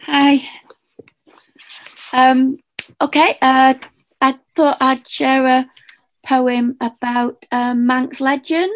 Hi. Okay, I thought I'd share a poem about Manx legend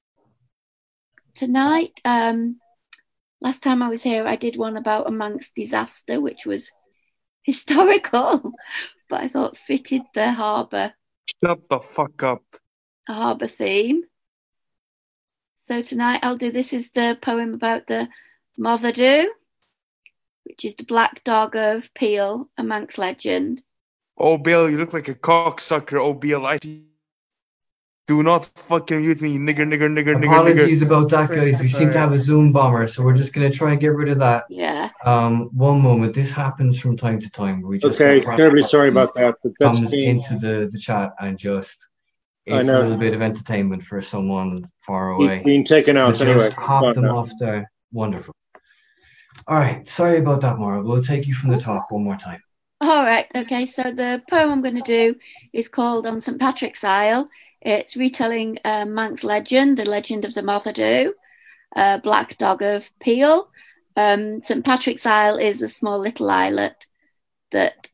tonight. Last time I was here, I did one about a Manx disaster, which was historical, but I thought fitted the harbour. Shut the fuck up. Harbour theme. So tonight I'll do, this is the poem about the Motherdu, which is the black dog of Peel, a Manx legend. Oh, Bill, you look like a cocksucker. Oh, Bill, do not fucking use me, nigger. Apologies about that, guys. We seem to have a Zoom bomber, so we're just going to try and get rid of that. Yeah. One moment. This happens from time to time. We just terribly sorry about that. But that's comes into the chat and just it's a little bit of entertainment for someone far away. He's being taken out anyway. Hop them off there. Wonderful. All right. Sorry about that, Maura. We'll take you from the top one more time. All right. Okay. So the poem I'm going to do is called On St. Patrick's Isle. It's retelling a Manx legend, the legend of the Motherdu, black dog of Peel. St. Patrick's Isle is a small little islet that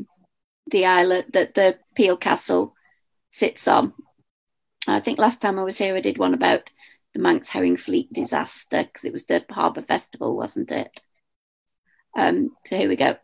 the Peel Castle sits on. I think last time I was here, I did one about the Manx herring fleet disaster because it was the Harbour Festival, wasn't it? So here we go.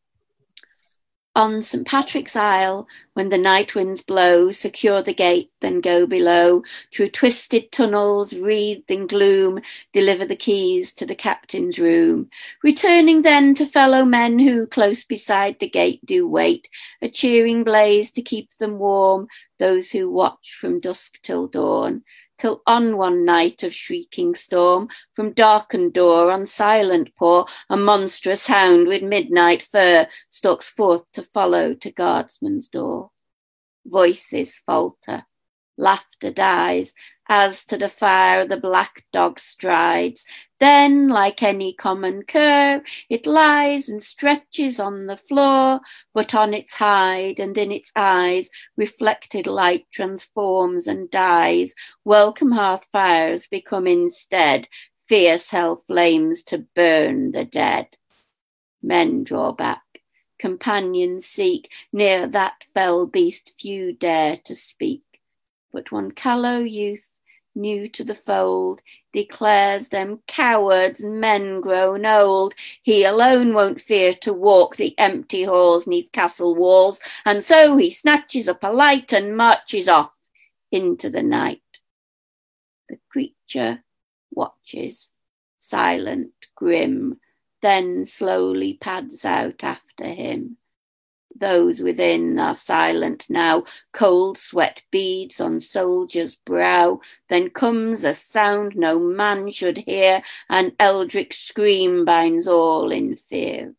On St. Patrick's Isle, when the night winds blow, secure the gate, then go below. Through twisted tunnels, wreathed in gloom, deliver the keys to the captain's room. Returning then to fellow men who close beside the gate do wait, a cheering blaze to keep them warm, those who watch from dusk till dawn. Till on one night of shrieking storm, from darkened door on silent paw, a monstrous hound with midnight fur stalks forth to follow to guardsman's door. Voices falter, laughter dies, as to the fire the black dog strides. Then, like any common cur, it lies and stretches on the floor, but on its hide and in its eyes reflected light transforms and dies. Welcome hearth fires become instead fierce hell flames to burn the dead. Men draw back, companions seek, near that fell beast few dare to speak. But one callow youth, new to the fold, declares them cowards, men grown old. He alone won't fear to walk the empty halls neath castle walls, and so he snatches up a light and marches off into the night. The creature watches, silent, grim, then slowly pads out after him. Those within are silent now, cold sweat beads on soldier's brow. Then comes a sound no man should hear, an eldritch scream binds all in fear.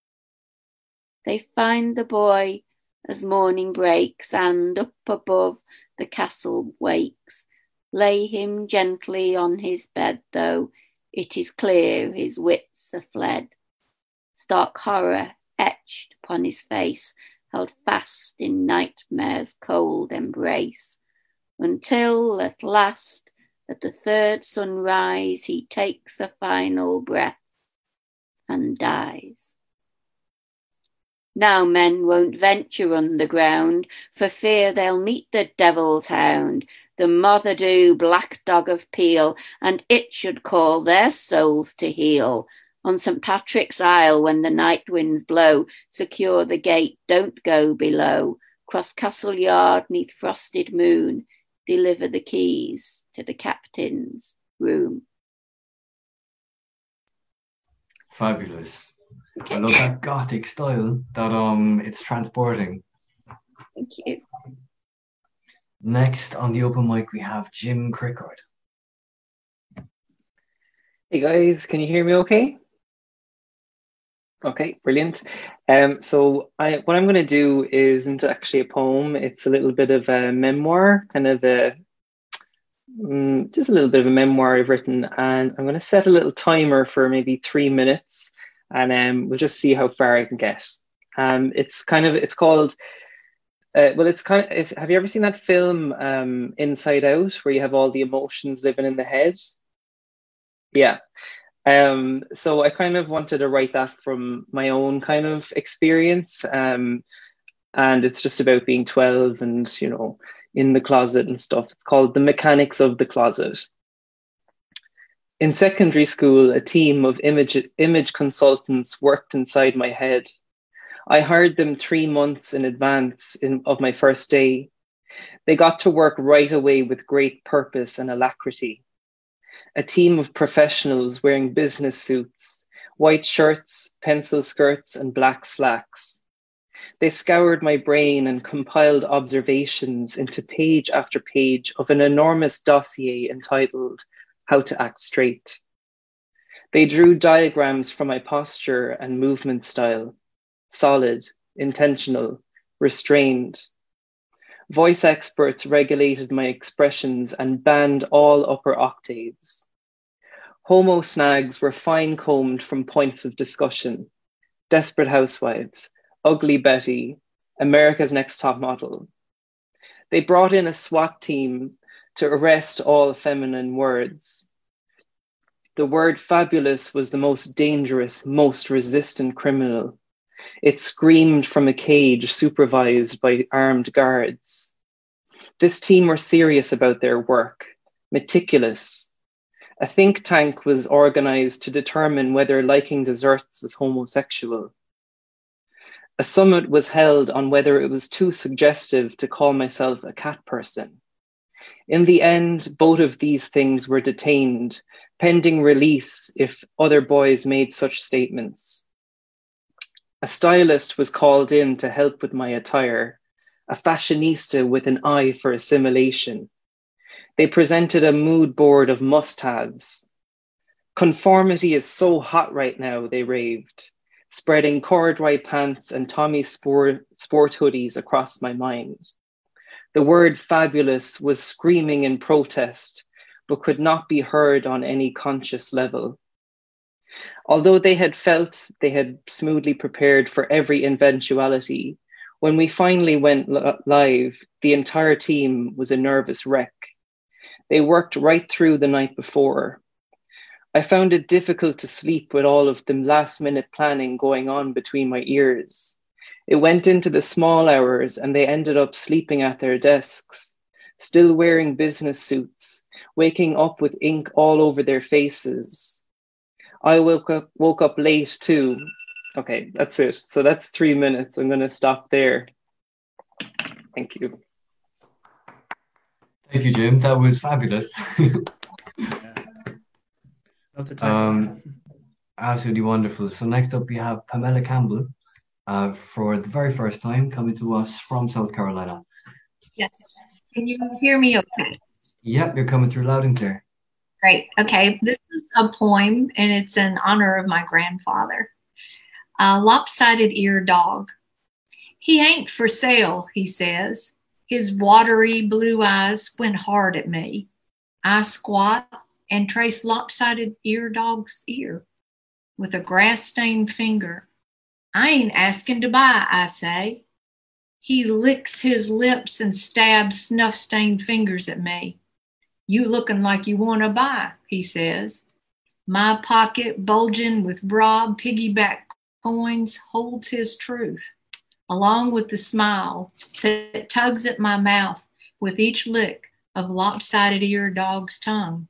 They find the boy as morning breaks, and up above the castle wakes. Lay him gently on his bed, though it is clear his wits are fled. Stark horror etched upon his face, held fast in nightmare's cold embrace, until at last, at the third sunrise, he takes a final breath and dies. Now men won't venture underground, for fear they'll meet the devil's hound, the Motherdu black dog of Peel, and it should call their souls to heel. On St. Patrick's Isle, when the night winds blow, secure the gate, don't go below. Cross castle yard, neath frosted moon, deliver the keys to the captain's room. Fabulous. Okay. I love that gothic style that it's transporting. Thank you. Next on the open mic we have Jim Crickard. Hey guys, can you hear me okay? Okay, brilliant. So what I'm going to do isn't actually a poem. It's a little bit of a memoir, kind of just a little bit of a memoir I've written, and I'm going to set a little timer for maybe 3 minutes, and we'll just see how far I can get. It's called, have you ever seen that film Inside Out, where you have all the emotions living in the head? Yeah. So I kind of wanted to write that from my own kind of experience. And it's just about being 12 and, you know, in the closet and stuff. It's called The Mechanics of the Closet. In secondary school, a team of image consultants worked inside my head. I hired them 3 months in advance of my first day. They got to work right away with great purpose and alacrity. A team of professionals wearing business suits, white shirts, pencil skirts, and black slacks. They scoured my brain and compiled observations into page after page of an enormous dossier entitled How to Act Straight. They drew diagrams from my posture and movement style, solid, intentional, restrained. Voice experts regulated my expressions and banned all upper octaves. Homo snags were fine-combed from points of discussion. Desperate Housewives, Ugly Betty, America's Next Top Model. They brought in a SWAT team to arrest all feminine words. The word fabulous was the most dangerous, most resistant criminal. It screamed from a cage supervised by armed guards. This team were serious about their work, meticulous. A think tank was organized to determine whether liking desserts was homosexual. A summit was held on whether it was too suggestive to call myself a cat person. In the end, both of these things were detained, pending release if other boys made such statements. A stylist was called in to help with my attire, a fashionista with an eye for assimilation. They presented a mood board of must-haves. Conformity is so hot right now, they raved, spreading corduroy pants and Tommy sport hoodies across my mind. The word fabulous was screaming in protest, but could not be heard on any conscious level. Although they had felt they had smoothly prepared for every eventuality, when we finally went live, the entire team was a nervous wreck. They worked right through the night before. I found it difficult to sleep with all of the last-minute planning going on between my ears. It went into the small hours and they ended up sleeping at their desks, still wearing business suits, waking up with ink all over their faces. I woke up late too. Okay, that's it. So that's 3 minutes. I'm going to stop there. Thank you. Thank you, Jim. That was fabulous. Absolutely wonderful. So next up we have Pamela Campbell for the very first time coming to us from South Carolina. Yes. Can you hear me okay? Yep, you're coming through loud and clear. Great. Okay. This is a poem and it's in honor of my grandfather. Lopsided ear dog. He ain't for sale, he says. His watery blue eyes squint hard at me. I squat and trace lopsided ear dog's ear with a grass-stained finger. I ain't asking to buy, I say. He licks his lips and stabs snuff-stained fingers at me. You looking like you want to buy, he says. My pocket bulging with broad piggyback coins holds his truth, along with the smile that tugs at my mouth with each lick of lopsided ear dog's tongue.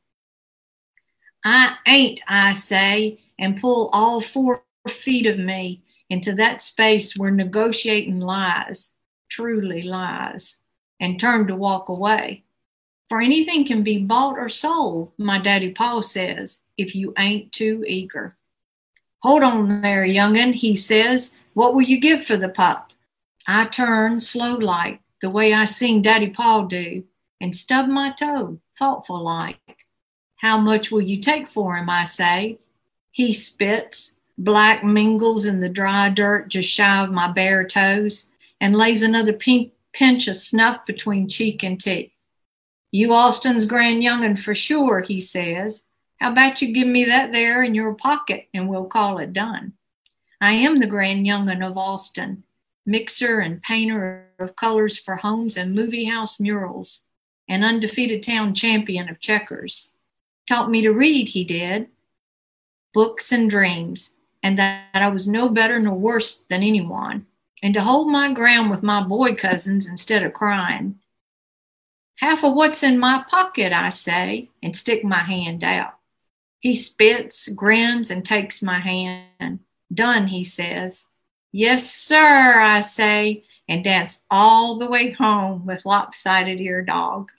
I ain't, I say, and pull all 4 feet of me into that space where negotiating lies, truly lies, and turn to walk away. For anything can be bought or sold, my daddy Paul says, if you ain't too eager. Hold on there, young'un, he says. What will you give for the pup? I turn slow-like, the way I seen Daddy Paul do, and stub my toe, thoughtful-like. How much will you take for him, I say. He spits, black mingles in the dry dirt just shy of my bare toes, and lays another pinch of snuff between cheek and teeth. You Austin's grand young'un for sure, he says. How about you give me that there in your pocket and we'll call it done. I am the grand young'un of Austin, mixer and painter of colors for homes and movie house murals, an undefeated town champion of checkers. Taught me to read, he did. books and dreams, and that I was no better nor worse than anyone, and to hold my ground with my boy cousins instead of crying. Half of what's in my pocket, I say, and stick my hand out. He spits, grins, and takes my hand. Done, he says. Yes, sir, I say, and dance all the way home with lopsided ear dog.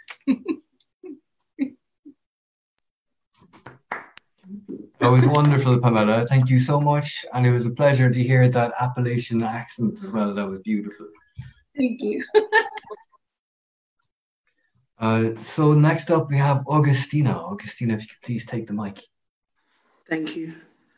That was wonderful, Pamela. Thank you so much. And it was a pleasure to hear that Appalachian accent as well. That was beautiful. Thank you. So next up we have Augustina. Augustina, if you could please take the mic. Thank you.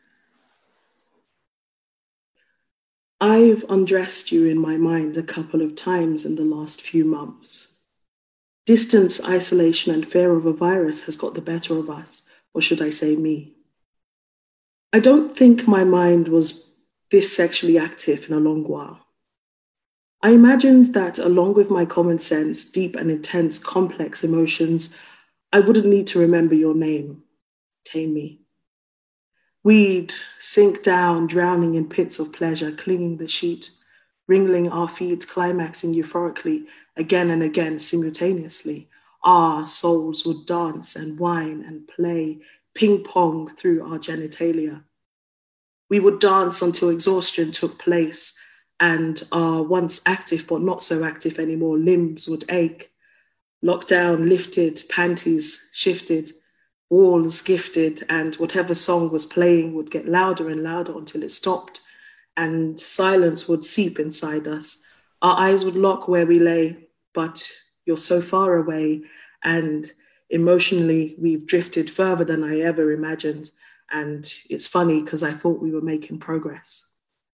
I've undressed you in my mind a couple of times in the last few months. Distance, isolation, and fear of a virus has got the better of us, or should I say me. I don't think my mind was this sexually active in a long while. I imagined that along with my common sense, deep and intense, complex emotions, I wouldn't need to remember your name. Tame me. We'd sink down, drowning in pits of pleasure, clinging the sheet, wriggling our feet, climaxing euphorically, again and again, simultaneously. Our souls would dance and whine and play, ping-pong through our genitalia. We would dance until exhaustion took place, and our once active but not so active anymore limbs would ache. Lockdown lifted, panties shifted, walls gifted, and whatever song was playing would get louder and louder until it stopped, and silence would seep inside us. Our eyes would lock where we lay, but you're so far away, and emotionally we've drifted further than I ever imagined. And it's funny because I thought we were making progress.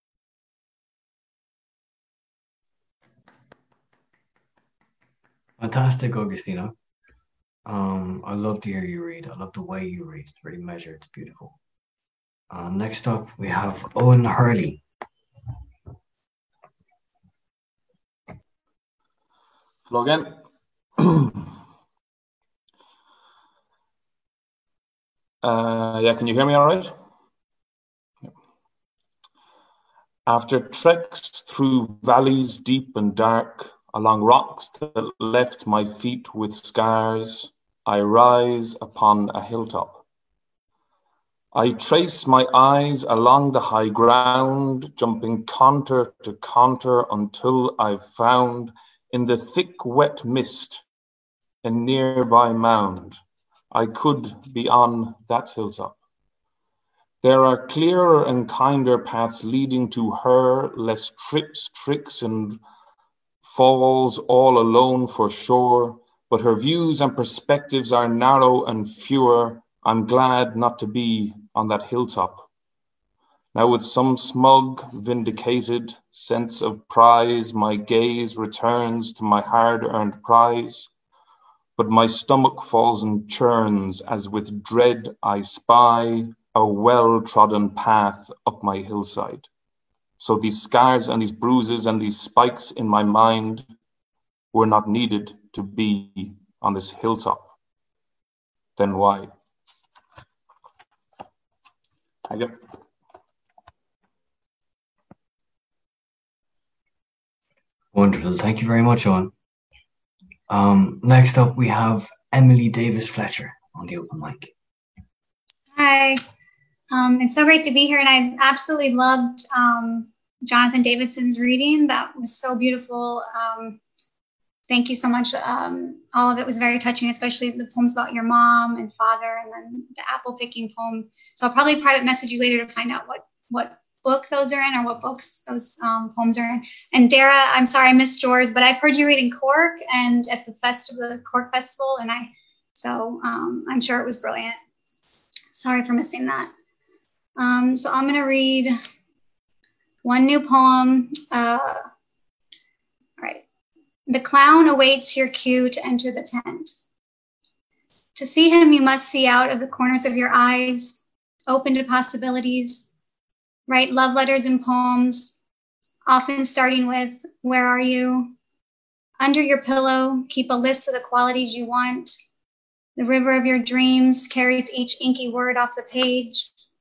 Fantastic, Augustina. I love to hear you read. I love the way you read. It's very measured. It's beautiful. Next up, we have Owen Hurley. Hello again. Yeah, can you hear me all right? Yeah. After treks through valleys deep and dark, along rocks that left my feet with scars, I rise upon a hilltop. I trace my eyes along the high ground, jumping contour to contour until I've found in the thick wet mist a nearby mound. I could be on that hilltop. There are clearer and kinder paths leading to her, less trips, tricks, and falls all alone for sure, but her views and perspectives are narrow and fewer. I'm glad not to be on that hilltop. Now with some smug, vindicated sense of prize, my gaze returns to my hard-earned prize, but my stomach falls and churns as with dread I spy a well-trodden path up my hillside. So these scars and these bruises and these spikes in my mind were not needed to be on this hilltop. Then why? Thank you. Wonderful. Thank you very much, Owen. Next up, we have Emily Davis Fletcher on the open mic. Hi. It's so great to be here, and I absolutely loved Jonathan Davidson's reading. That was so beautiful. Thank you so much. All of it was very touching, especially the poems about your mom and father, and then the apple picking poem. So I'll probably private message you later to find out what book those are in, or what books those poems are in. And Dara, I'm sorry I missed yours, but I've heard you read in Cork and at the Cork Festival, and I'm sure it was brilliant. Sorry for missing that. So I'm going to read one new poem. All right. The clown awaits your cue to enter the tent. To see him, you must see out of the corners of your eyes, open to possibilities, write love letters and poems, often starting with, where are you? Under your pillow, keep a list of the qualities you want. The river of your dreams carries each inky word off the page.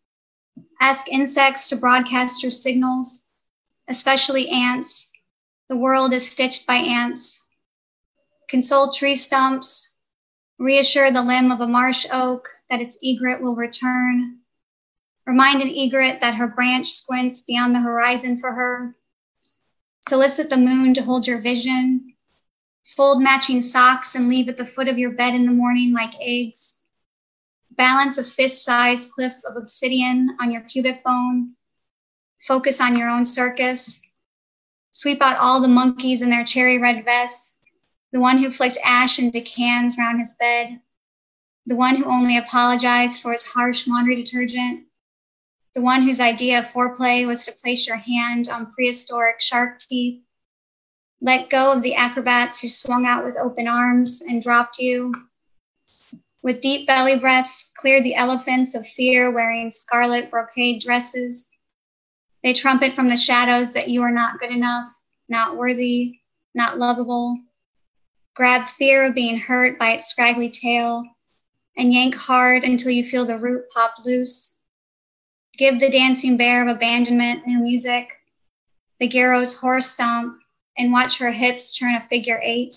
Ask insects to broadcast your signals, especially ants. The world is stitched by ants. Console tree stumps. Reassure the limb of a marsh oak that its egret will return. Remind an egret that her branch squints beyond the horizon for her. Solicit the moon to hold your vision. Fold matching socks and leave at the foot of your bed in the morning like eggs. Balance a fist-sized cliff of obsidian on your pubic bone. Focus on your own circus. Sweep out all the monkeys in their cherry red vests. The one who flicked ash into cans round his bed. The one who only apologized for his harsh laundry detergent. The one whose idea of foreplay was to place your hand on prehistoric shark teeth. Let go of the acrobats who swung out with open arms and dropped you. With deep belly breaths, clear the elephants of fear wearing scarlet brocade dresses. They trumpet from the shadows that you are not good enough, not worthy, not lovable. Grab fear of being hurt by its scraggly tail and yank hard until you feel the root pop loose. Give the dancing bear of abandonment new music, the Gyro's horse stomp, and watch her hips turn a figure 8.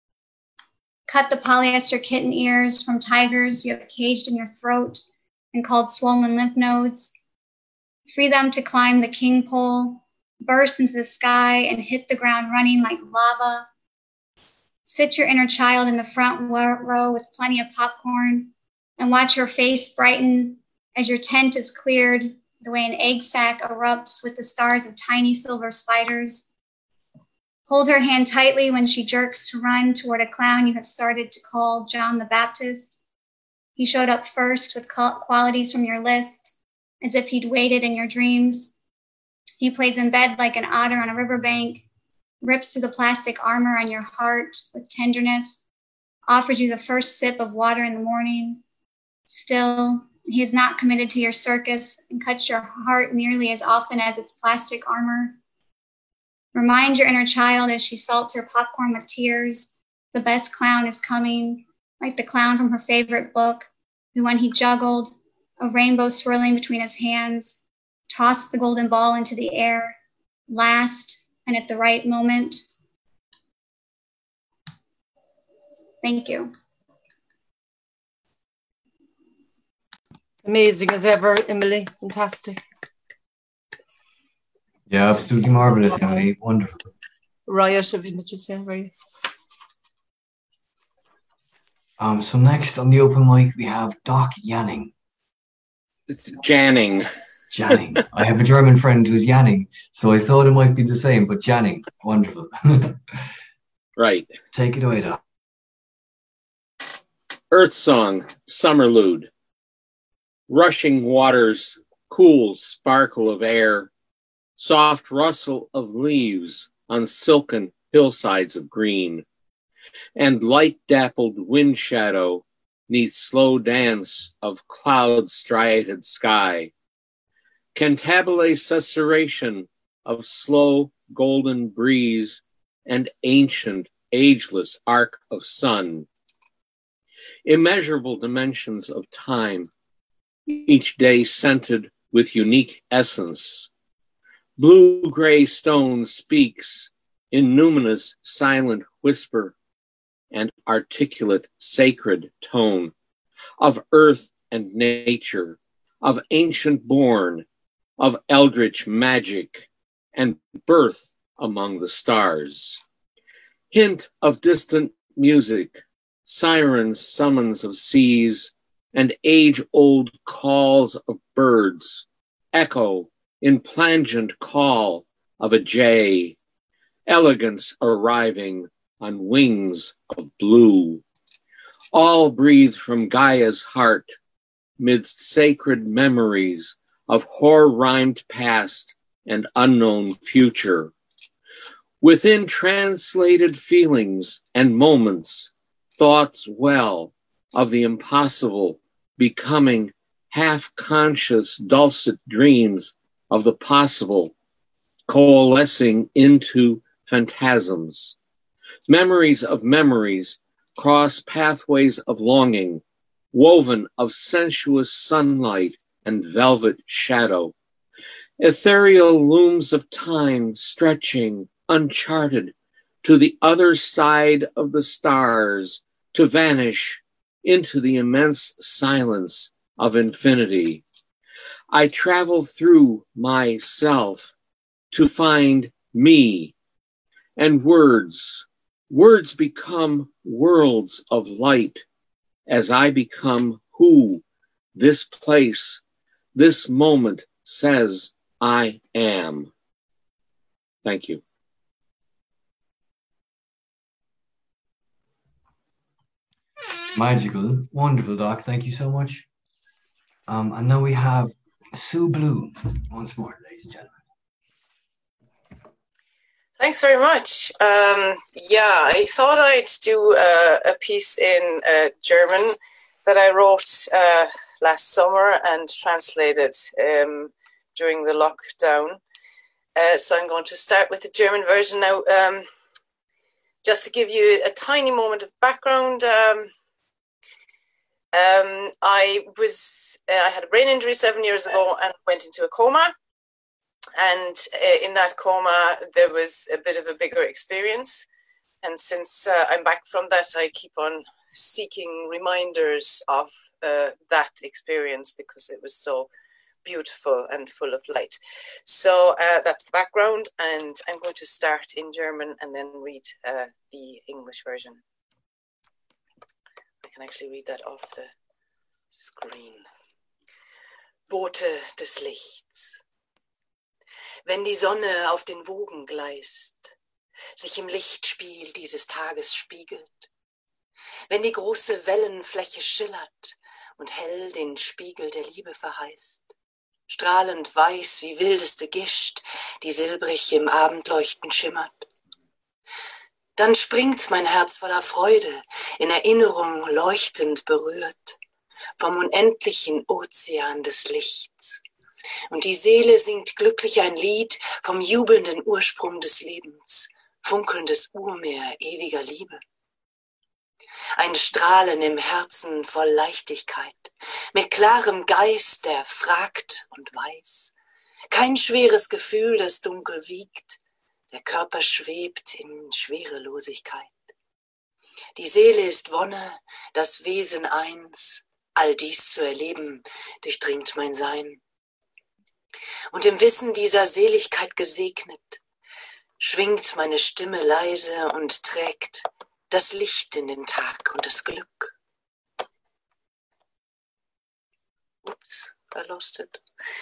Cut the polyester kitten ears from tigers you have caged in your throat and called swollen lymph nodes. Free them to climb the king pole, burst into the sky, and hit the ground running like lava. Sit your inner child in the front row with plenty of popcorn and watch her face brighten as your tent is cleared the way an egg sac erupts with the stars of tiny silver spiders. Hold her hand tightly when she jerks to run toward a clown you have started to call John the Baptist. He showed up first with qualities from your list, as if he'd waited in your dreams. He plays in bed like an otter on a riverbank, rips through the plastic armor on your heart with tenderness, offers you the first sip of water in the morning. Still, he is not committed to your circus and cuts your heart nearly as often as its plastic armor. Remind your inner child as she salts her popcorn with tears, the best clown is coming, like the clown from her favorite book, who when he juggled, a rainbow swirling between his hands, tossed the golden ball into the air, last and at the right moment. Thank you. Amazing as ever, Emily. Fantastic. Yeah, absolutely marvelous, Emily. Wonderful. Riot, have you just said, right? So next on the open mic we have Doc Yanning. It's Janning. Janning. I have a German friend who's Yanning, so I thought it might be the same, but Janning. Wonderful. Right. Take it away, Doc. Earth Song, Summerlude. Rushing waters, cool sparkle of air, soft rustle of leaves on silken hillsides of green, and light-dappled wind shadow neath slow dance of cloud-striated sky. Cantabile susurration of slow golden breeze and ancient, ageless arc of sun. Immeasurable dimensions of time, each day scented with unique essence. Blue-gray stone speaks in numinous silent whisper and articulate sacred tone of earth and nature, of ancient born, of eldritch magic and birth among the stars. Hint of distant music, sirens' summons of seas, and age-old calls of birds, echo in plangent call of a jay, elegance arriving on wings of blue. All breathe from Gaia's heart, midst sacred memories of hoar-rhymed past and unknown future. Within translated feelings and moments, thoughts well of the impossible, becoming half-conscious dulcet dreams of the possible, coalescing into phantasms. Memories of memories cross pathways of longing, woven of sensuous sunlight and velvet shadow. Ethereal looms of time stretching, uncharted, to the other side of the stars, to vanish into the immense silence of infinity. I travel through myself to find me, and words become worlds of light as I become who this place, this moment says I am. Thank you. Magical, wonderful, Doc. Thank you so much. And now we have Sue Blue once more, ladies and gentlemen. Thanks very much. I thought I'd do a piece in German that I wrote last summer and translated during the lockdown. So I'm going to start with the German version now. Just to give you a tiny moment of background, I had a brain injury 7 years ago and went into a coma. And in that coma, there was a bit of a bigger experience. And since I'm back from that, I keep on seeking reminders of that experience because it was so beautiful and full of light. So that's the background. And I'm going to start in German and then read the English version. I can actually read that off the screen. Boote des Lichts. Wenn die Sonne auf den Wogen gleist, sich im Lichtspiel dieses Tages spiegelt, wenn die große Wellenfläche schillert und hell den Spiegel der Liebe verheißt, strahlend weiß wie wildeste Gischt, die silbrig im Abendleuchten schimmert, dann springt mein Herz voller Freude, in Erinnerung leuchtend berührt, vom unendlichen Ozean des Lichts. Und die Seele singt glücklich ein Lied vom jubelnden Ursprung des Lebens, funkelndes Urmeer ewiger Liebe. Ein Strahlen im Herzen voll Leichtigkeit, mit klarem Geist, der fragt und weiß. Kein schweres Gefühl, das dunkel wiegt, der Körper schwebt in Schwerelosigkeit. Die Seele ist Wonne, das Wesen eins, all dies zu erleben, durchdringt mein Sein. Und im Wissen dieser Seligkeit gesegnet, schwingt meine Stimme leise und trägt das Licht in den Tag und das Glück. Ups, I lost it.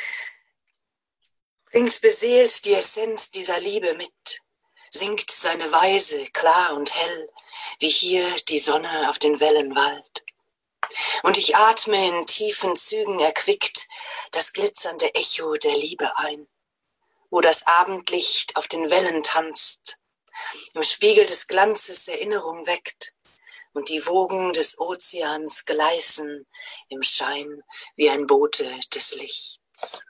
Bringt beseelt die Essenz dieser Liebe mit, singt seine Weise klar und hell, wie hier die Sonne auf den Wellen wallt. Und ich atme in tiefen Zügen erquickt das glitzernde Echo der Liebe ein, wo das Abendlicht auf den Wellen tanzt, im Spiegel des Glanzes Erinnerung weckt und die Wogen des Ozeans gleißen im Schein wie ein Bote des Lichts.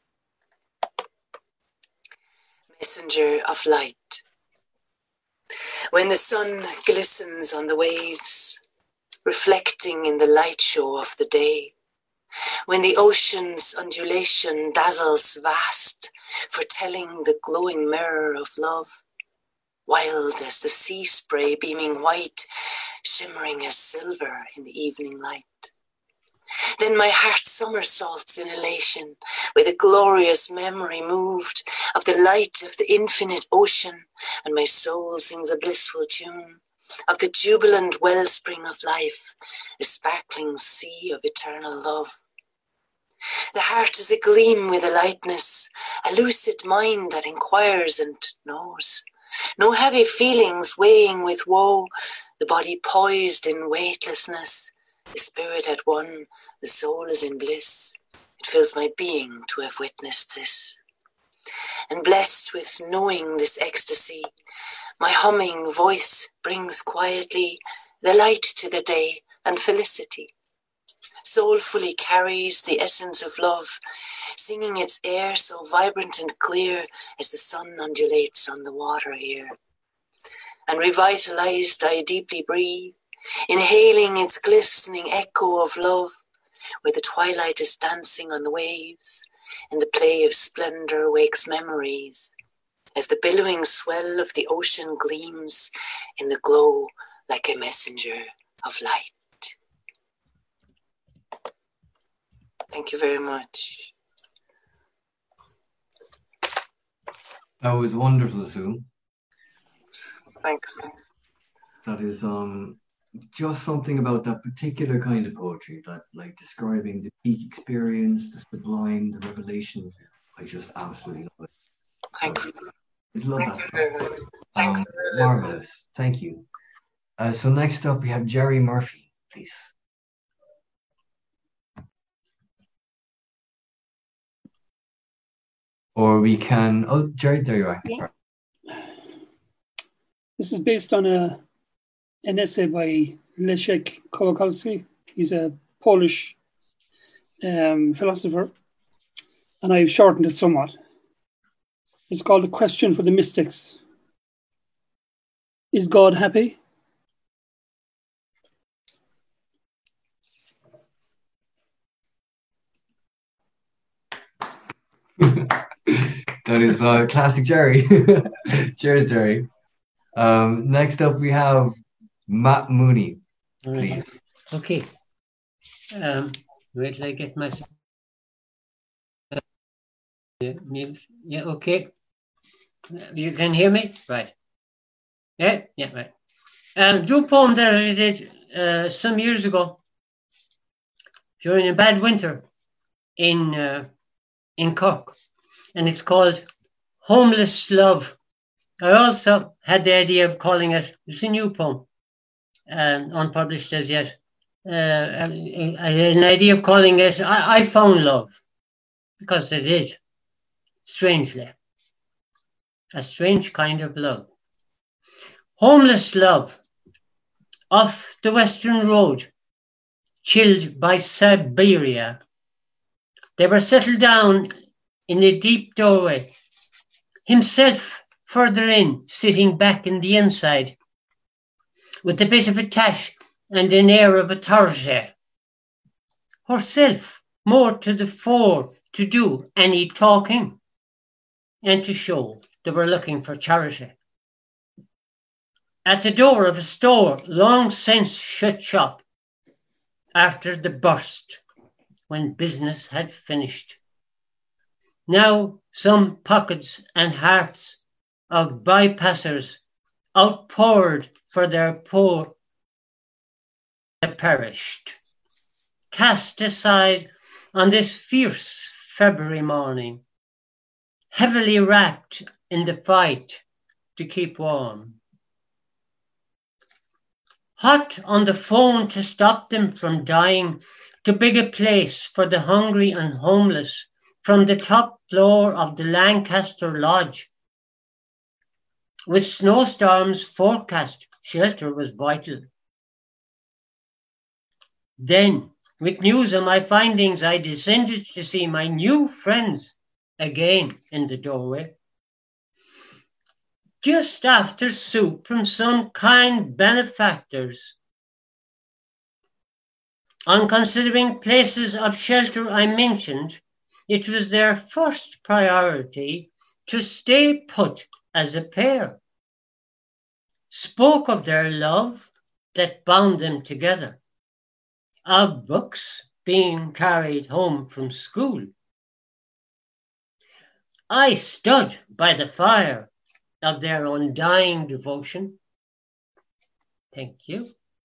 Messenger of light. When the sun glistens on the waves, reflecting in the light show of the day, when the ocean's undulation dazzles vast, foretelling the glowing mirror of love, wild as the sea spray beaming white, shimmering as silver in the evening light. Then my heart somersaults in elation, with a glorious memory moved of the light of the infinite ocean, and my soul sings a blissful tune of the jubilant wellspring of life, a sparkling sea of eternal love. The heart is agleam with a lightness, a lucid mind that inquires and knows. No heavy feelings weighing with woe, the body poised in weightlessness, the spirit at one, the soul is in bliss. It fills my being to have witnessed this. And blessed with knowing this ecstasy, my humming voice brings quietly the light to the day and felicity. Soulfully carries the essence of love, singing its air so vibrant and clear as the sun undulates on the water here. And revitalized I deeply breathe, inhaling its glistening echo of love, where the twilight is dancing on the waves, and the play of splendor wakes memories, as the billowing swell of the ocean gleams in the glow like a messenger of light. Thank you very much. That was wonderful, Sue. Thanks. That is just something about that particular kind of poetry, that like describing the peak experience, the sublime, the revelation. I just absolutely love it. Thanks. I love Thank that you very much. Thanks. marvelous. Thank you. So next up we have Jerry Murphy, please. Or we can, oh, Jerry, there you are. Yeah. This is based on an essay by Leszek Kołakowski. He's a Polish philosopher, and I've shortened it somewhat. It's called A Question for the Mystics. Is God happy? That is classic Jerry. Cheers, Jerry. Next up, we have Matt Mooney, please. Okay. Wait till I get my mute. Yeah, okay. You can hear me? Right. Yeah, right. Do a poem that I did some years ago during a bad winter in Cork, and it's called Homeless Love. I also had the idea of calling it, it's a new poem, and unpublished as yet. I had an idea of calling it I Found Love, because I did, strangely. A strange kind of love. Homeless love, off the Western Road, chilled by Siberia. They were settled down in a deep doorway, himself further in, sitting back in the inside, with a bit of a tash and an air of authority. Herself more to the fore to do any talking, and to show they were looking for charity. At the door of a store long since shut shop, after the burst, when business had finished. Now some pockets and hearts of bypassers outpoured for their poor perished, cast aside on this fierce February morning, heavily wrapped in the fight to keep warm. Hot on the phone to stop them from dying, to beg a place for the hungry and homeless from the top floor of the Lancaster Lodge. With snowstorms forecast, shelter was vital. Then, with news of my findings, I descended to see my new friends again in the doorway. Just after soup from some kind benefactors. On considering places of shelter I mentioned, it was their first priority to stay put as a pair. Spoke of their love that bound them together, of books being carried home from school. I stood by the fire of their undying devotion. Thank you.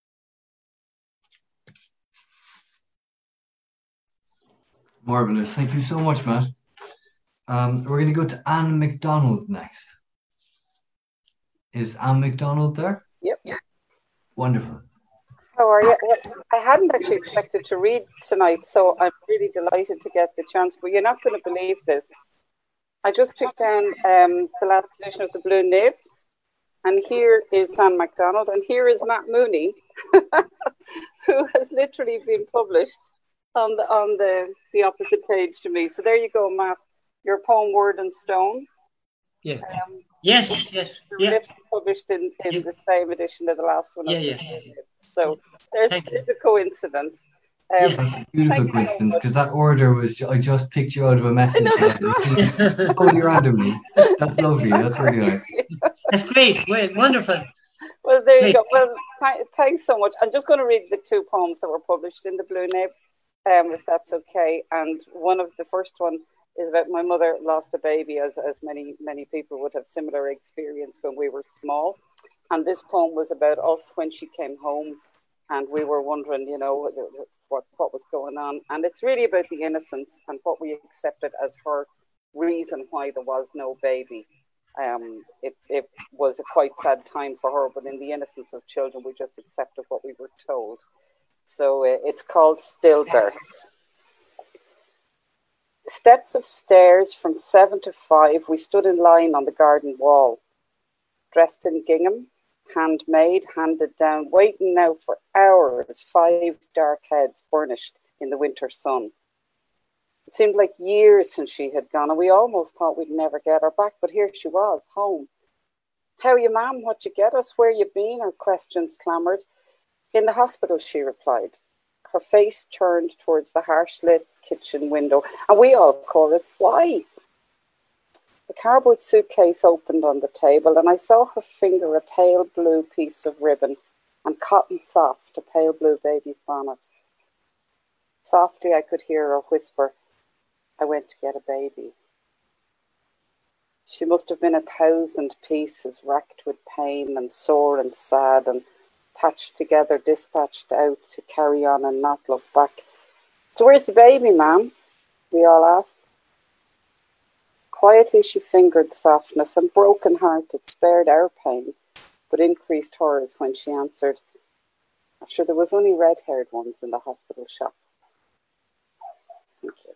Marvelous. Thank you so much, Matt. We're going to go to Anne McDonald next. Is Anne McDonald there? Yep. Wonderful. How are you? I hadn't actually expected to read tonight, so I'm really delighted to get the chance. But you're not going to believe this. I just picked down the last edition of the Blue Nib, and here is Anne McDonald, and here is Matt Mooney, who has literally been published on the opposite page to me. So there you go, Matt. Your poem Word and Stone. Yeah. Yes. Yeah. Published in the same edition of the last one. Yeah. So there's a coincidence. That's a beautiful coincidence because that order was, I just picked you out of a message. Totally randomly. That's lovely. That's really nice. That's great. Wonderful. Well, there you go. Well, thanks so much. I'm just going to read the two poems that were published in the Blue Nib, if that's okay. And the first one is about my mother lost a baby, as many people would have similar experience when we were small. And this poem was about us when she came home, and we were wondering, what was going on. And it's really about the innocence and what we accepted as her reason why there was no baby. It was a quite sad time for her, but in the innocence of children, we just accepted what we were told. So it's called Stillbirth. Steps of stairs from 7 to 5, we stood in line on the garden wall, dressed in gingham, handmade, handed down, waiting now for hours, 5 dark heads burnished in the winter sun. It seemed like years since she had gone, and we almost thought we'd never get her back, but here she was, home. How are you, ma'am? What you get us? Where you been? Her questions clamoured. In the hospital, she replied. Her face turned towards the harsh-lit kitchen window, and we all chorused, why? The cardboard suitcase opened on the table, and I saw her finger a pale blue piece of ribbon and cotton soft, a pale blue baby's bonnet. Softly, I could hear her whisper, I went to get a baby. She must have been 1,000 pieces, racked with pain and sore and sad, and patched together, dispatched out to carry on and not look back. So where's the baby, ma'am? We all asked. Quietly she fingered softness, and broken-hearted spared our pain, but increased hers when she answered, I'm sure there was only red-haired ones in the hospital shop. Thank you.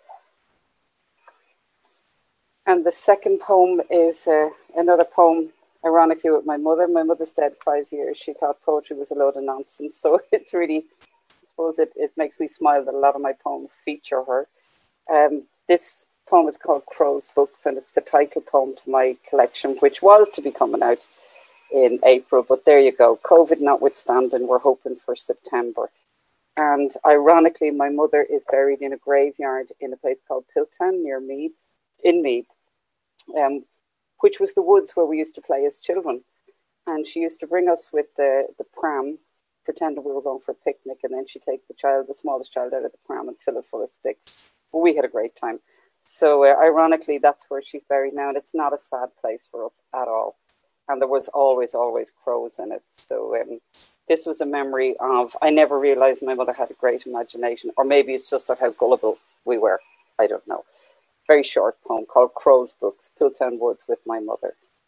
And the second poem is another poem, ironically, with my mother. My mother's dead 5 years. She thought poetry was a load of nonsense. So it's really, I suppose it makes me smile that a lot of my poems feature her. This poem is called Crow's Books, and it's the title poem to my collection, which was to be coming out in April. But there you go. COVID notwithstanding, we're hoping for September. And ironically, my mother is buried in a graveyard in a place called Piltown near Meath, in Meath, which was the woods where we used to play as children. And she used to bring us with the pram, pretending we were going for a picnic, and then she'd take the smallest child out of the pram and fill it full of sticks. Well, we had a great time. So ironically, that's where she's buried now, and it's not a sad place for us at all. And there was always crows in it. So this was a memory of, I never realized my mother had a great imagination, or maybe it's just of how gullible we were. I don't know. Very short poem called Crow's Books, Piltown Woods with my mother.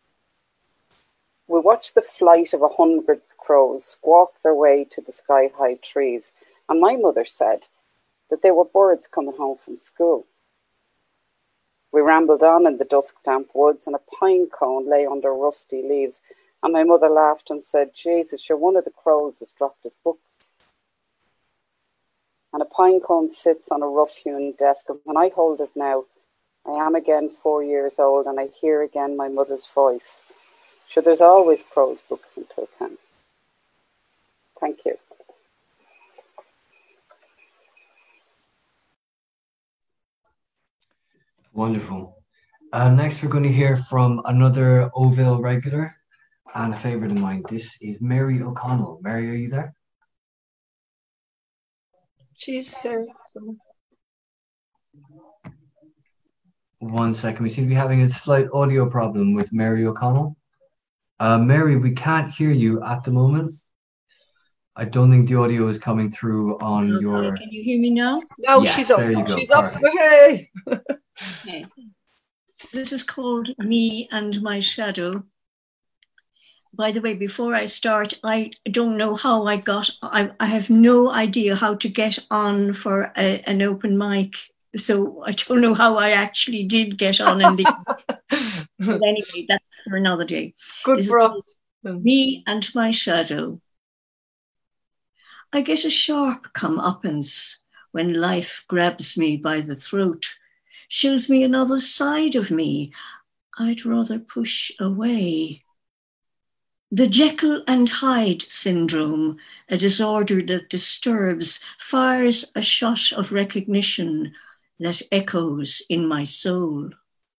We watched the flight of 100 crows squawk their way to the sky-high trees, and my mother said that they were birds coming home from school. We rambled on in the dusk-damp woods, and a pine cone lay under rusty leaves, and my mother laughed and said, Jesus, sure, one of the crows has dropped his books. And a pine cone sits on a rough-hewn desk, and when I hold it now, I am again 4 years old, and I hear again my mother's voice. Sure, there's always Crow's Books in Piltown. Thank you. Wonderful. Next, we're going to hear from another Oville regular and a favourite of mine. This is Mary O'Connell. Mary, are you there? She's 1 second. We seem to be having a slight audio problem with Mary O'Connell. Mary, we can't hear you at the moment. I don't think the audio is coming through on your... Can you hear me now? No, yes, she's up. There you go. She's up. Perfect. Hey! Okay. This is called Me and My Shadow. By the way, before I start, I don't know how I have no idea how to get on for an open mic. So I don't know how I actually did get on in the... But anyway, that's for another day. Good for us. Me and My Shadow. I get a sharp comeuppance when life grabs me by the throat, shows me another side of me I'd rather push away. The Jekyll and Hyde syndrome, a disorder that disturbs, fires a shot of recognition that echoes in my soul.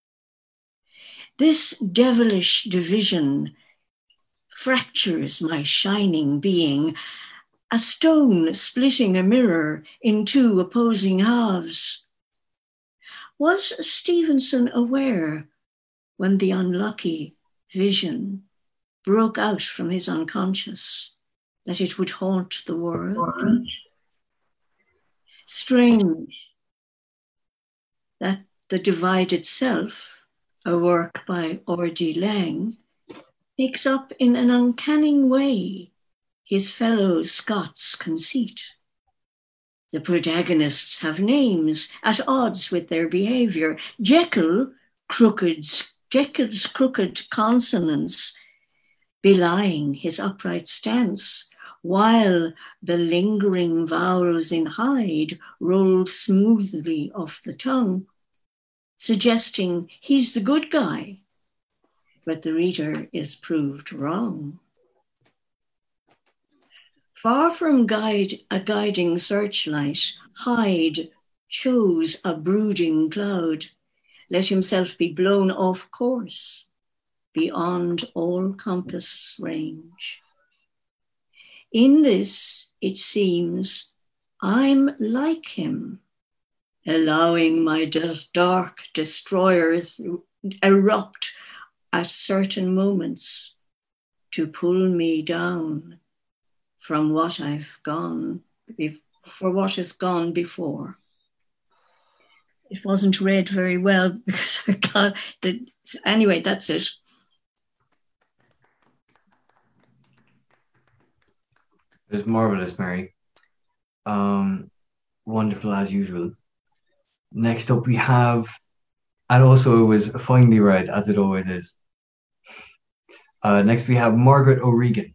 This devilish division fractures my shining being, a stone splitting a mirror in two opposing halves. Was Stevenson aware when the unlucky vision broke out from his unconscious that it would haunt the world? Strange that The Divided Self, a work by R.D. Laing, picks up in an uncanny way his fellow Scots' conceit. The protagonists have names at odds with their behavior. Jekyll's crooked consonants belying his upright stance, while the lingering vowels in Hyde rolled smoothly off the tongue, suggesting he's the good guy, but the reader is proved wrong. Far from a guiding searchlight, Hyde chose a brooding cloud, let himself be blown off course, beyond all compass range. In this, it seems, I'm like him, allowing my dark destroyers erupt at certain moments to pull me down from what I've gone, for what has gone before. It wasn't read very well because I can't, anyway, that's it. It was marvelous, Mary. Wonderful as usual. Next up we have, and also it was finely read, as it always is. Next we have Margaret O'Regan.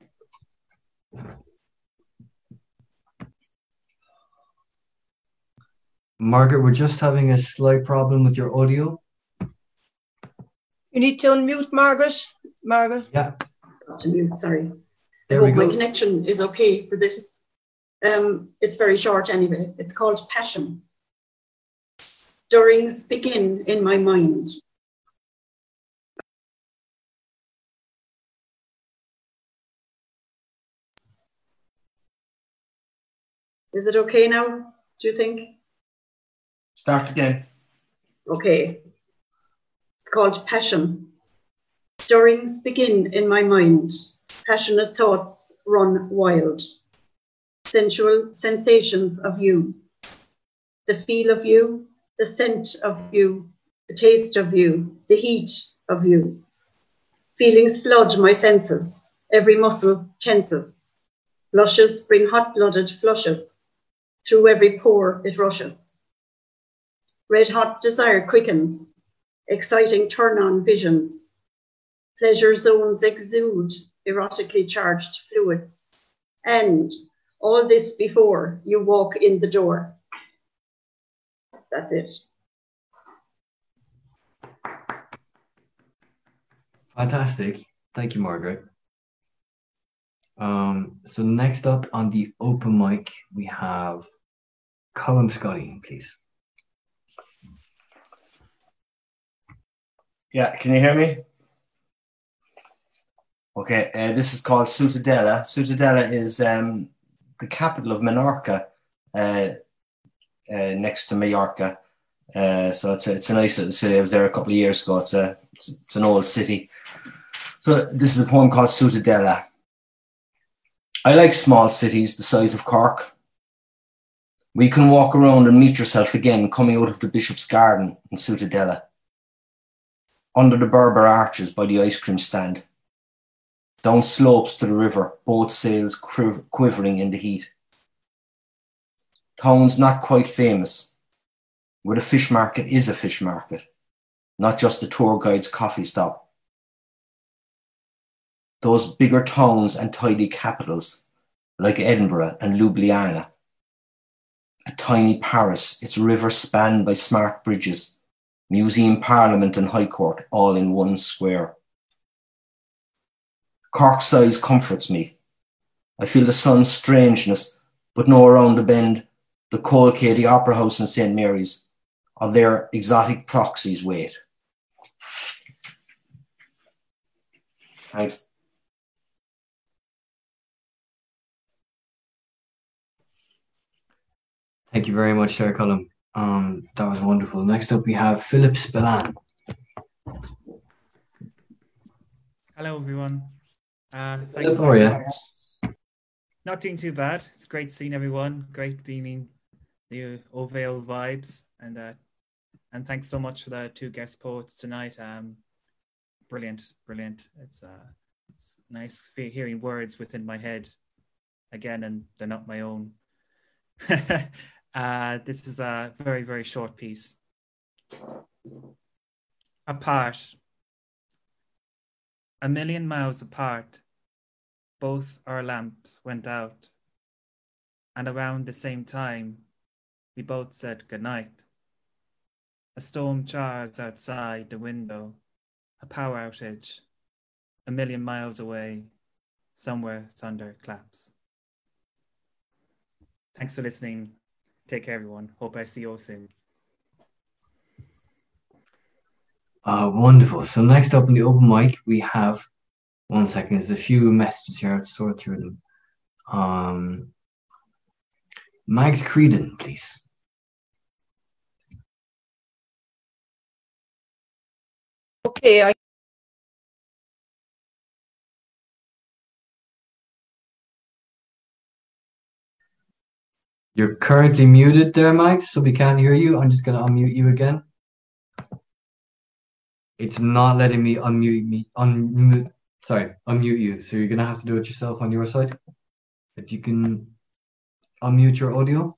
Margaret, we're just having a slight problem with your audio. You need to unmute Margaret. Margaret? Yeah. Got to mute, sorry. There we go. My connection is okay for this. It's very short anyway. It's called Passion. Stirrings begin in my mind. Is it okay now, do you think? Start again. Okay. It's called Passion. Stirrings begin in my mind. Passionate thoughts run wild. Sensual sensations of you. The feel of you, the scent of you, the taste of you, the heat of you. Feelings flood my senses. Every muscle tenses. Blushes bring hot-blooded flushes. Through every pore it rushes. Red-hot desire quickens. Exciting turn-on visions. Pleasure zones exude erotically charged fluids. And all this before you walk in the door. That's it. Fantastic. Thank you, Margaret. So next up on the open mic, we have Colm Scotty, please. Yeah, can you hear me? Okay, this is called Ciutadella. Ciutadella is the capital of Menorca, next to Mallorca. So it's a nice little city. I was there a couple of years ago. It's an old city. So this is a poem called Ciutadella. I like small cities the size of Cork. We can walk around and meet yourself again coming out of the Bishop's Garden in Ciutadella. Under the Berber arches by the ice cream stand. Down slopes to the river, both sails quivering in the heat. Towns not quite famous, where the fish market is a fish market, not just the tour guide's coffee stop. Those bigger towns and tidy capitals, like Edinburgh and Ljubljana. A tiny Paris, its river spanned by smart bridges, museum, parliament and high court, all in one square. Cork size comforts me. I feel the sun's strangeness, but know around the bend, the Coal Quay, the Opera House and St. Mary's, or their exotic proxies wait. Thanks. Thank you very much, Sarah Cullum. That was wonderful. Next up, we have Philip Spillane. Hello, everyone. Philip, how are you? Not doing too bad. It's great seeing everyone. Great beaming the Ovale vibes, and thanks so much for the 2 guest poets tonight. Brilliant. It's nice hearing words within my head again, and they're not my own. This is a very, very short piece. Apart. 1,000,000 miles apart, both our lamps went out, and around the same time, we both said goodnight. A storm jars outside the window, a power outage, 1,000,000 miles away, somewhere thunder claps. Thanks for listening. Take care, everyone. Hope I see you all soon. Wonderful. So next up in the open mic, we have, one second, there's a few messages here. I have to sort through them. Mags Creedon, please. Okay, You're currently muted there, Mike, so we can't hear you. I'm just going to unmute you again. It's not letting me unmute you. So you're going to have to do it yourself on your side. If you can unmute your audio.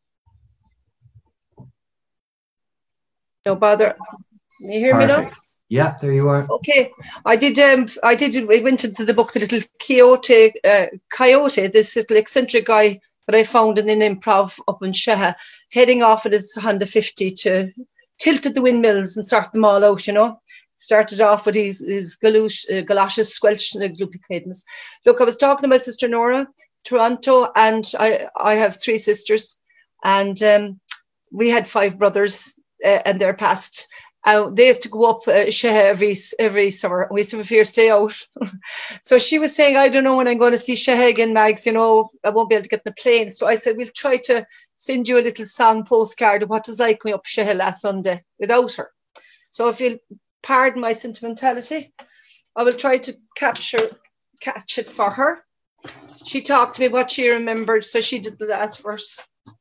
no bother. You hear me now? Yeah, there you are. Okay, I went into the book, the little Coyote, this little eccentric guy that I found in an improv up in Sheha, heading off at his Honda 50 to tilt at the windmills and start them all out, you know. Started off with his galoshes squelch and gloopy cadence. Look, I was talking to my sister Nora, Toronto, and I have 3 sisters, and we had 5 brothers, and they're passed. They used to go up Sheha every summer. We used to have a fierce day out. So she was saying, I don't know when I'm going to see Sheha again, Mags, you know, I won't be able to get in the plane. So I said, we'll try to send you a little song postcard of what it was like going up Sheha last Sunday without her. So if you'll pardon my sentimentality, I will try to catch it for her. She talked to me what she remembered, so she did the last verse.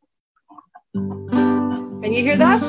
Can you hear that?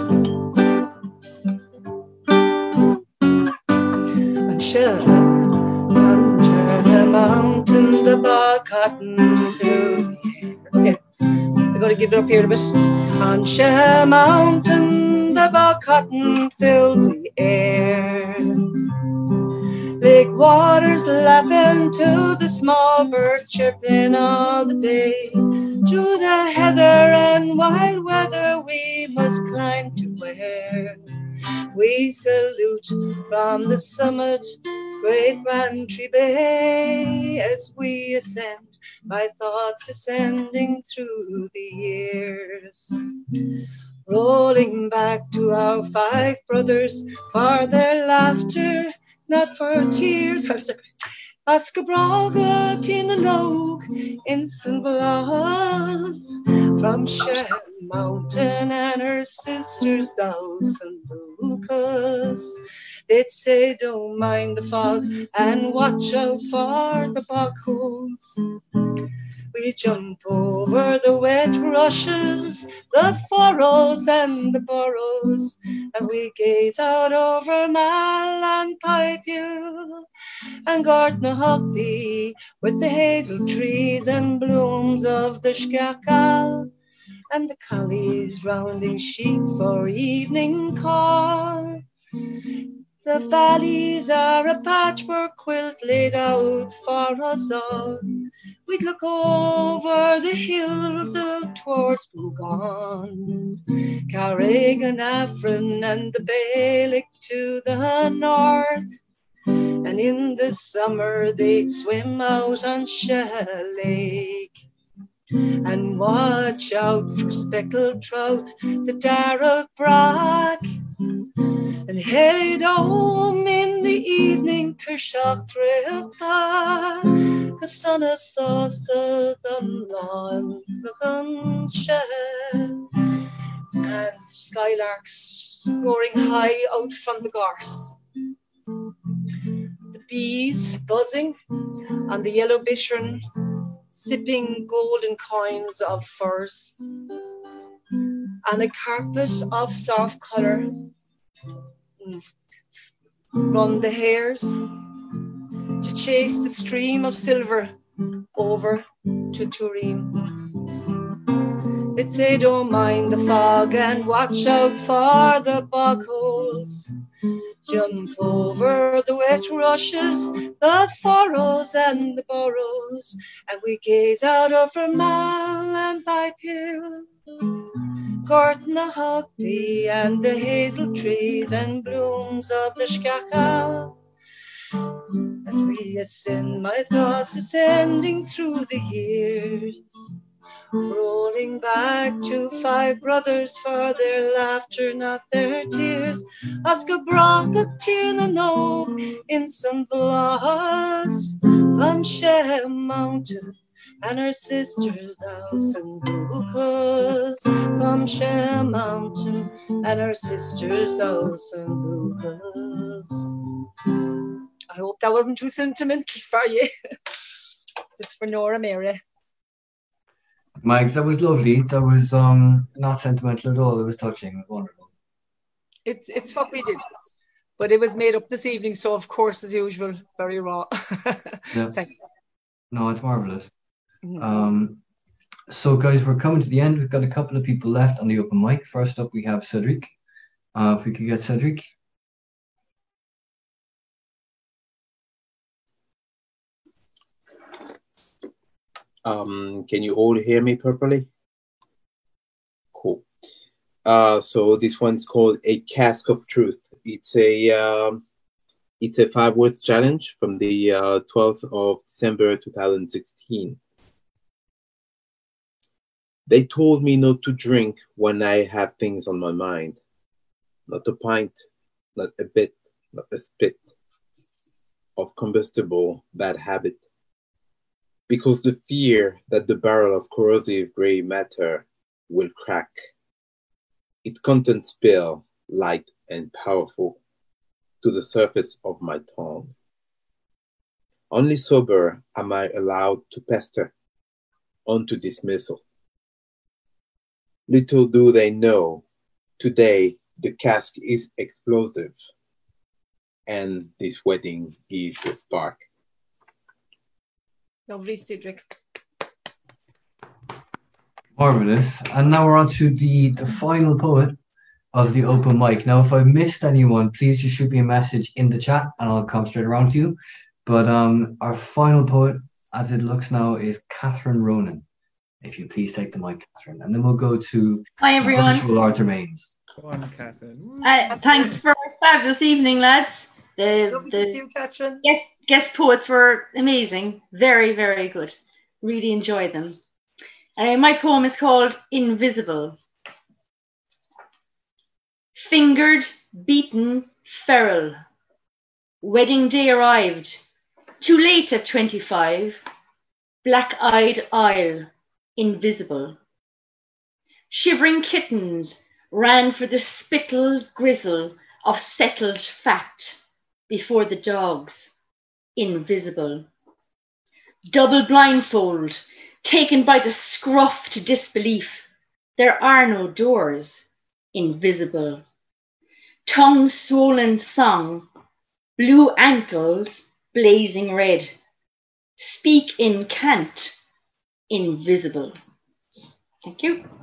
On mountain, the bog cotton fills the air. Yeah. I'm going to give it up here a bit. On Sheha Mountain, the bog cotton fills the air. Lake waters lapping to the small birds chirping all the day. To the heather and wild weather we must climb to where we salute from the summit, great Bantry Bay, as we ascend, my thoughts ascending through the years. Rolling back to our 5 brothers for their laughter, not for tears. Ascabraga, Tinalogue, instant blood from Sheha Mountain and her sisters, Thousand Lucas. They'd say, don't mind the fog and watch out for the bog holes. We jump over the wet rushes, the furrows and the burrows, and we gaze out over Mal and Pipe Hill and Gardnahochty with the hazel trees and blooms of the Scacal and the collies rounding sheep for evening call. The valleys are a patchwork quilt laid out for us all. We'd look over the hills towards Gugan, Carrigan, Afrin and the Bailick to the north, and and in the summer they'd swim out on Shell Lake and watch out for speckled trout, the Darragh Brock, and head home in the evening to Shachtreta, cause son of Sausta the lawn the Shell, and skylarks soaring high out from the gorse, the bees buzzing on the yellow bichron, sipping golden coins of furs, and a carpet of soft colour run the hares to chase the stream of silver over to Turin. They'd say don't mind the fog and watch out for the bog holes, jump over the wet rushes, the furrows and the burrows, and we gaze out over Mal and Pipe Hill, Gortnahochty and the hazel trees and blooms of the Scacha. As we ascend, my thoughts ascending through the years, rolling back to 5 brothers for their laughter, not their tears. Oscar Brockach Tierna Nog in some bloss from Shell Mountain, and her sisters Thousand Lucas from Shell Mountain, and her sisters Thousand Lucas. I hope that wasn't too sentimental for you. Just for Nora Mary. Mags, that was lovely. That was not sentimental at all. It was touching. It was wonderful. It's what we did. But it was made up this evening, so of course, as usual, very raw. Yeah. Thanks. No, it's marvellous. So guys, we're coming to the end. We've got a couple of people left on the open mic. First up, we have Cedric. If we could get Cedric. Can you all hear me properly? Cool. So this one's called A Cask of Truth. It's a 5-word challenge from the 12th of December 2016. They told me not to drink when I have things on my mind. Not a pint, not a bit, not a spit of combustible bad habit. Because the fear that the barrel of corrosive grey matter will crack, its contents spill, light and powerful, to the surface of my tongue. Only sober am I allowed to pester on to dismissal. Little do they know, today the cask is explosive, and this wedding gives the spark. Lovely, Cedric. Marvellous. And now we're on to the final poet of the open mic. Now, if I missed anyone, please just shoot me a message in the chat and I'll come straight around to you. But our final poet, as it looks now, is Catherine Ronan. If you please take the mic, Catherine. And then we'll go to Hi, everyone. Arthur Mains. Go on, Catherine. Thanks for a fabulous evening, lads. Lovely to see you, Catherine. Guest poets were amazing. Very, very good. Really enjoyed them. My poem is called Invisible. Fingered, beaten, feral. Wedding day arrived. Too late at 25. Black-eyed isle, invisible. Shivering kittens ran for the spittle grizzle of settled fact before the dogs, invisible. Double blindfold, taken by the scruff to disbelief. There are no doors, invisible. Tongue swollen song, blue ankles blazing red. Speak in cant, invisible. Thank you.